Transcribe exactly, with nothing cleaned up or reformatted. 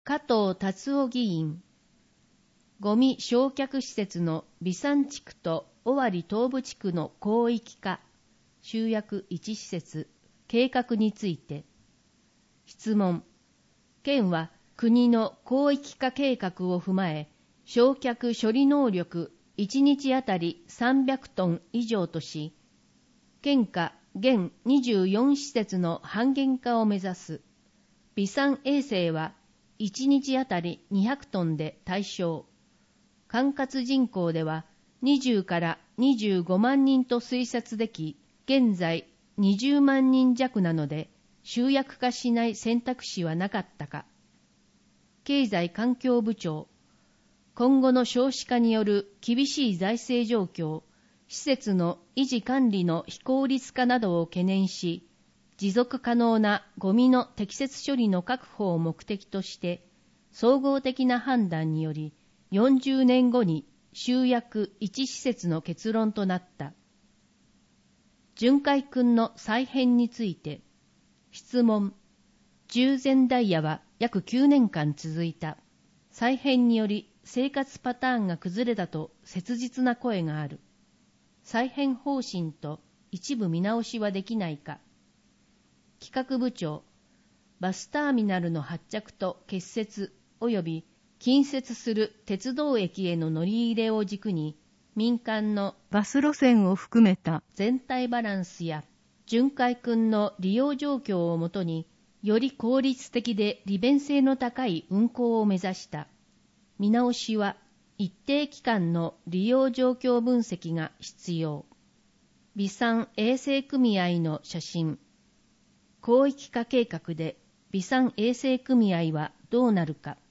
加藤達夫議員、ゴミ焼却施設の備産地区と尾張東部地区の広域化、集約一施設、計画について。質問。県は国の広域化計画を踏まえ、焼却処理能力いちにちあたりさんびゃくトン以上とし、県下現にじゅうよん施設の半減化を目指す。備産衛生はいちにちあたりにひゃくトンで対象。管轄人口ではにじゅうからにじゅうごまんにんと推察でき、現在にじゅうまんにん弱なので、集約化しない選択肢はなかったか。経済環境部長、今後の少子化による厳しい財政状況、施設の維持管理の非効率化などを懸念し、持続可能なゴミの適切処理の確保を目的として、総合的な判断により、よんじゅうねんごに集約いち施設の結論となった。巡回訓の再編について。質問。従前ダイヤは約きゅうねんかん続いた。再編により生活パターンが崩れたと切実な声がある。再編方針と一部見直しはできないか。企画部長、バスターミナルの発着と結節及び近接する鉄道駅への乗り入れを軸に、民間のバス路線を含めた全体バランスや巡回訓の利用状況をもとに、より効率的で利便性の高い運行を目指した。見直しは一定期間の利用状況分析が必要。備産衛生組合の写真。広域化計画で備産衛生組合はどうなるか。